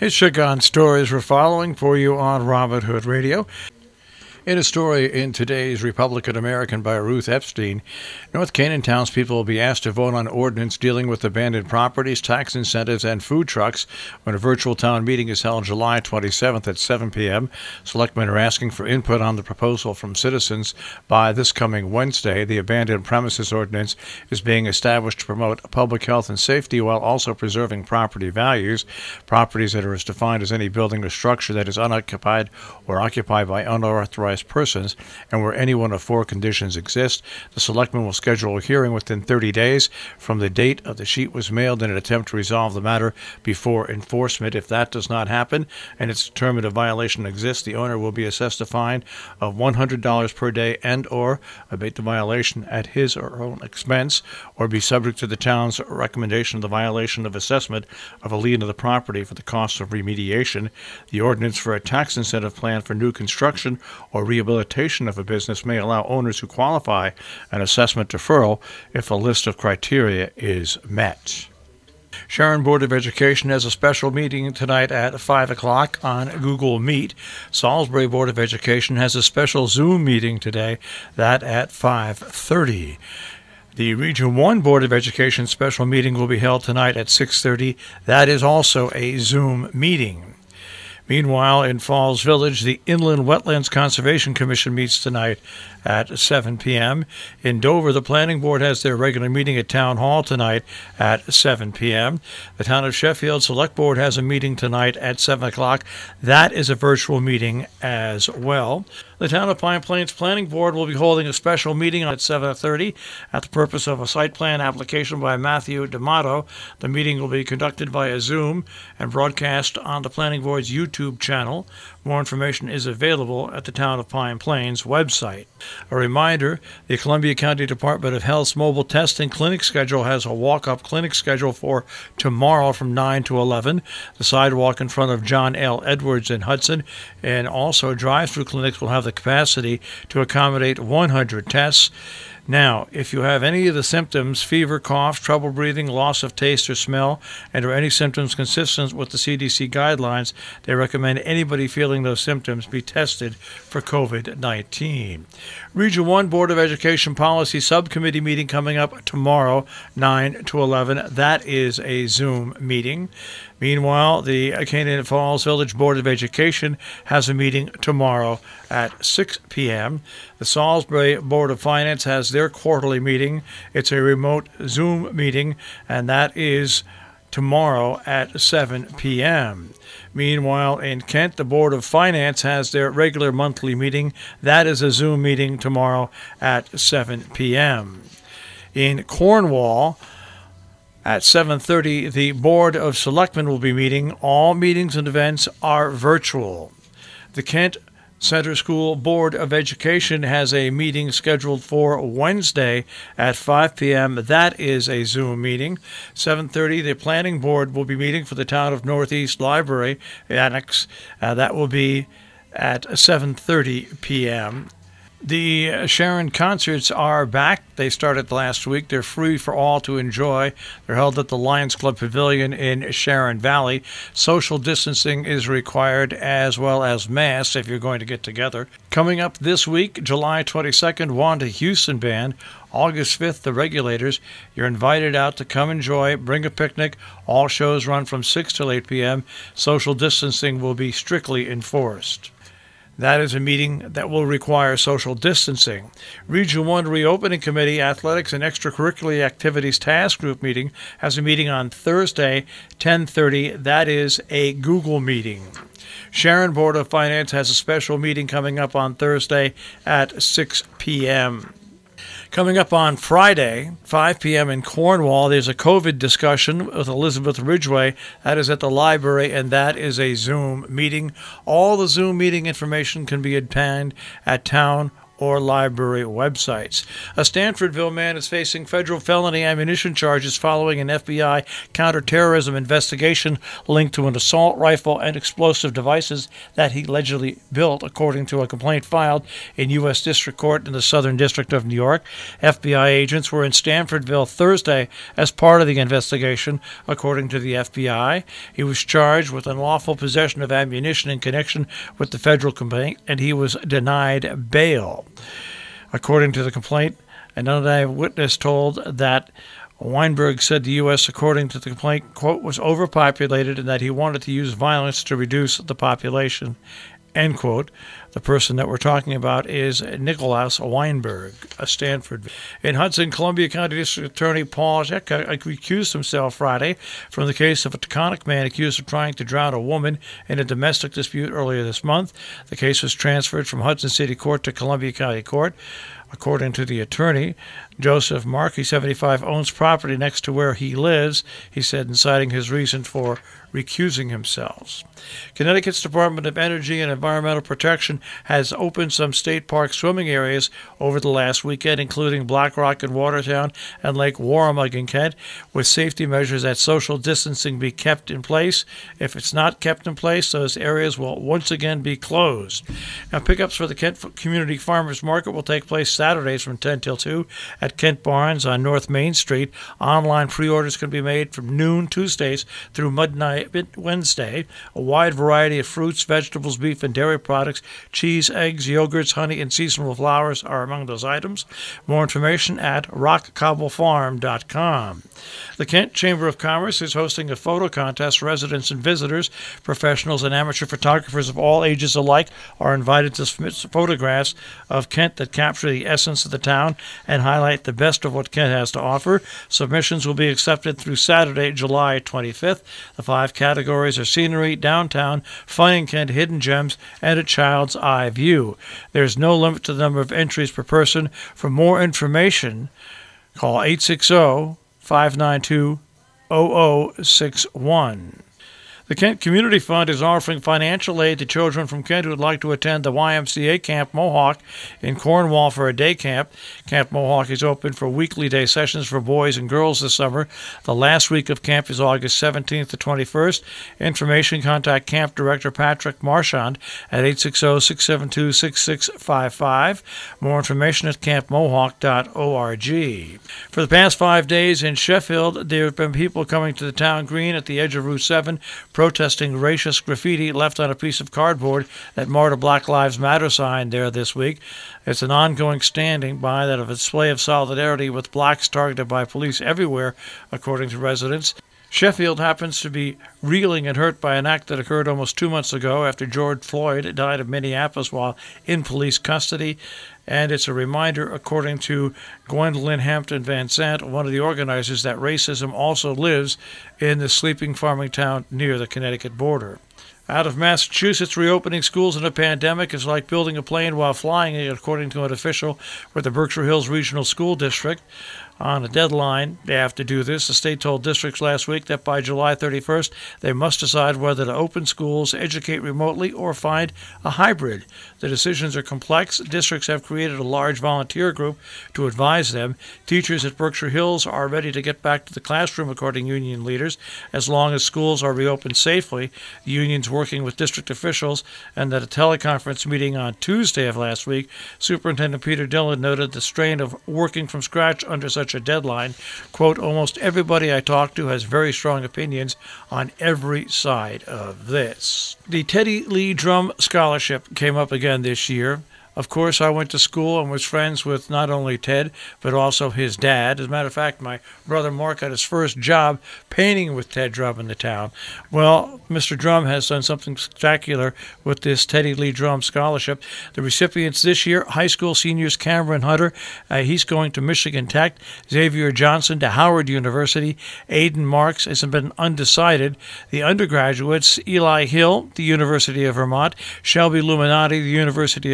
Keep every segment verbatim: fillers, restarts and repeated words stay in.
His Chicago stories we're following for you on Robert Hood Radio. In a story in today's Republican American by Ruth Epstein, North Canaan townspeople will be asked to vote on ordinance dealing with abandoned properties, tax incentives, and food trucks when a virtual town meeting is held July twenty-seventh at seven p.m. Selectmen are asking for input on the proposal from citizens by this coming Wednesday. The abandoned premises ordinance is being established to promote public health and safety while also preserving property values. Properties that are as defined as any building or structure that is unoccupied or occupied by unauthorized persons, and where any one of four conditions exist. The selectmen will schedule a hearing within thirty days from the date of the sheet was mailed in an attempt to resolve the matter before enforcement. If that does not happen and it's determined a violation exists, the owner will be assessed a fine of one hundred dollars per day and or abate the violation at his or her own expense, or be subject to the town's recommendation of the violation of assessment of a lien of the property for the cost of remediation. The ordinance for a tax incentive plan for new construction or rehabilitation of a business may allow owners who qualify an assessment deferral if a list of criteria is met. Sharon Board of Education has a special meeting tonight at five o'clock on Google Meet. Salisbury Board of Education has a special Zoom meeting today, that at five thirty. The Region one Board of Education special meeting will be held tonight at six thirty. That is also a Zoom meeting. Meanwhile, in Falls Village, the Inland Wetlands Conservation Commission meets tonight at seven p.m. In Dover, the Planning Board has their regular meeting at Town Hall tonight at seven p.m. The Town of Sheffield Select Board has a meeting tonight at seven o'clock. That is a virtual meeting as well. The Town of Pine Plains Planning Board will be holding a special meeting at seven thirty at the purpose of a site plan application by Matthew D'Amato. The meeting will be conducted via Zoom and broadcast on the Planning Board's YouTube channel. More information is available at the Town of Pine Plains website. A reminder, the Columbia County Department of Health's mobile testing clinic schedule has a walk-up clinic schedule for tomorrow from nine to eleven. The sidewalk in front of John L. Edwards in Hudson, and also drive-through clinics will have the capacity to accommodate one hundred tests. Now, if you have any of the symptoms, fever, cough, trouble breathing, loss of taste or smell, and or any symptoms consistent with the C D C guidelines, they recommend anybody feeling those symptoms be tested for covid nineteen. Region one Board of Education Policy Subcommittee meeting coming up tomorrow, nine to eleven. That is a Zoom meeting. Meanwhile, the Canaan Falls Village Board of Education has a meeting tomorrow at six p.m. The Salisbury Board of Finance has their quarterly meeting. It's a remote Zoom meeting, and that is tomorrow at seven p.m. Meanwhile, in Kent, the Board of Finance has their regular monthly meeting. That is a Zoom meeting tomorrow at seven p.m. In Cornwall, at seven thirty, the Board of Selectmen will be meeting. All meetings and events are virtual. The Kent Center School Board of Education has a meeting scheduled for Wednesday at five p.m. That is a Zoom meeting. seven thirty, the Planning Board will be meeting for the Town of Northeast Library Annex. Uh, that will be at seven thirty p.m. The Sharon concerts are back. They started last week. They're free for all to enjoy. They're held at the Lions Club Pavilion in Sharon Valley. Social distancing is required, as well as masks if you're going to get together. Coming up this week, July twenty-second, Wanda Houston Band. August fifth, The Regulators. You're invited out to come enjoy, bring a picnic. All shows run from six till eight p.m. Social distancing will be strictly enforced. That is a meeting that will require social distancing. Region one Reopening Committee Athletics and Extracurricular Activities Task Group meeting has a meeting on Thursday, ten thirty. That is a Google meeting. Sharon Board of Finance has a special meeting coming up on Thursday at six p.m. Coming up on Friday, five p.m. in Cornwall, there's a COVID discussion with Elizabeth Ridgway. That is at the library, and that is a Zoom meeting. All the Zoom meeting information can be obtained at town or library websites. A Stanfordville man is facing federal felony ammunition charges following an F B I counterterrorism investigation linked to an assault rifle and explosive devices that he allegedly built, according to a complaint filed in U S District Court in the Southern District of New York. F B I agents were in Stanfordville Thursday as part of the investigation, according to the F B I. He was charged with unlawful possession of ammunition in connection with the federal complaint, and he was denied bail. According to the complaint, an eyewitness told that Weinberg said the U S, according to the complaint, quote, was overpopulated and that he wanted to use violence to reduce the population, end quote. The person that we're talking about is Nicholas Weinberg, a Stanford. In Hudson, Columbia County District Attorney Paul Zecca recused himself Friday from the case of a Taconic man accused of trying to drown a woman in a domestic dispute earlier this month. The case was transferred from Hudson City Court to Columbia County Court. According to the attorney, Joseph Markey, seventy-five, owns property next to where he lives, he said, in citing his reason for recusing himself. Connecticut's Department of Energy and Environmental Protection has opened some state park swimming areas over the last weekend, including Black Rock in Watertown and Lake Warramug in Kent, with safety measures that social distancing be kept in place. If it's not kept in place, those areas will once again be closed. Now, pickups for the Kent Community Farmers Market will take place Saturdays from ten till two at Kent Barns on North Main Street. Online pre-orders can be made from noon Tuesdays through midnight Wednesday. A wide variety of fruits, vegetables, beef, and dairy products, cheese, eggs, yogurts, honey, and seasonal flowers are among those items. More information at rock cobble farm dot com. The Kent Chamber of Commerce is hosting a photo contest. Residents and visitors, professionals, and amateur photographers of all ages alike are invited to submit photographs of Kent that capture the essence of the town and highlight the best of what Kent has to offer. Submissions will be accepted through Saturday, July twenty-fifth. The five categories are scenery, downtown, finding Kent, hidden gems, and a child's eye view. There's no limit to the number of entries per person. For more information, call eight six zero, five nine two, zero zero six one. The Kent Community Fund is offering financial aid to children from Kent who would like to attend the Y M C A Camp Mohawk in Cornwall for a day camp. Camp Mohawk is open for weekly day sessions for boys and girls this summer. The last week of camp is August seventeenth to twenty-first. Information, contact Camp Director Patrick Marchand at eight six zero, six seven two, six six five five. More information at camp mohawk dot org. For the past five days in Sheffield, there have been people coming to the town green at the edge of Route seven, protesting racist graffiti left on a piece of cardboard that marked a Black Lives Matter sign there this week. It's an ongoing standing by that of a display of solidarity with blacks targeted by police everywhere, according to residents. Sheffield happens to be reeling and hurt by an act that occurred almost two months ago after George Floyd died of Minneapolis while in police custody. And it's a reminder, according to Gwendolyn Hampton Van Sant, one of the organizers, that racism also lives in the sleeping farming town near the Connecticut border. Out of Massachusetts, reopening schools in a pandemic is like building a plane while flying it, according to an official with the Berkshire Hills Regional School District. On a deadline, they have to do this. The state told districts last week that by July thirty-first, they must decide whether to open schools, educate remotely, or find a hybrid. The decisions are complex. Districts have created a large volunteer group to advise them. Teachers at Berkshire Hills are ready to get back to the classroom, according to union leaders, as long as schools are reopened safely. The union's working with district officials, and at a teleconference meeting on Tuesday of last week, Superintendent Peter Dillon noted the strain of working from scratch under such a deadline. Quote, almost everybody I talk to has very strong opinions on every side of this. The Teddy Lee Drum Scholarship came up again this year. Of course, I went to school and was friends with not only Ted, but also his dad. As a matter of fact, my brother Mark got his first job painting with Ted Drum in the town. Well, Mister Drum has done something spectacular with this Teddy Lee Drum Scholarship. The recipients this year, high school seniors Cameron Hunter, uh, he's going to Michigan Tech, Xavier Johnson to Howard University, Aiden Marks has been undecided. The undergraduates, Eli Hill, the University of Vermont, Shelby Luminati, the University of Maine,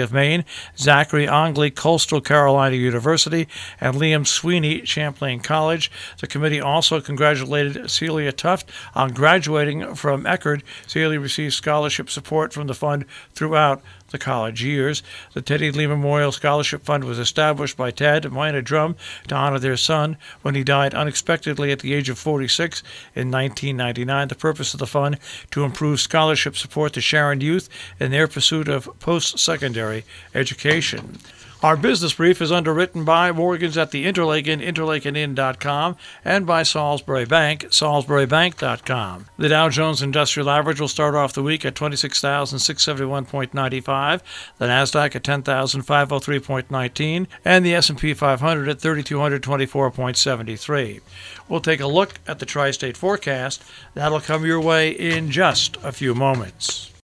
Zachary Ongley, Coastal Carolina University, and Liam Sweeney, Champlain College. The committee also congratulated Celia Tuft on graduating from Eckerd. Celia received scholarship support from the fund throughout the college years. The Teddy Lee Memorial Scholarship Fund was established by Ted and Mina Drum to honor their son when he died unexpectedly at the age of forty-six in nineteen ninety-nine. The purpose of the fund to improve scholarship support to Sharon youth in their pursuit of post-secondary education. Our business brief is underwritten by Morgans at the Interlaken, interlaken inn dot com, and by Salisbury Bank, salisbury bank dot com. The Dow Jones Industrial Average will start off the week at twenty-six thousand six hundred seventy-one point nine five, the NASDAQ at ten thousand five hundred three point one nine, and the S and P five hundred at three thousand two hundred twenty-four point seven three. We'll take a look at the tri-state forecast. That'll come your way in just a few moments.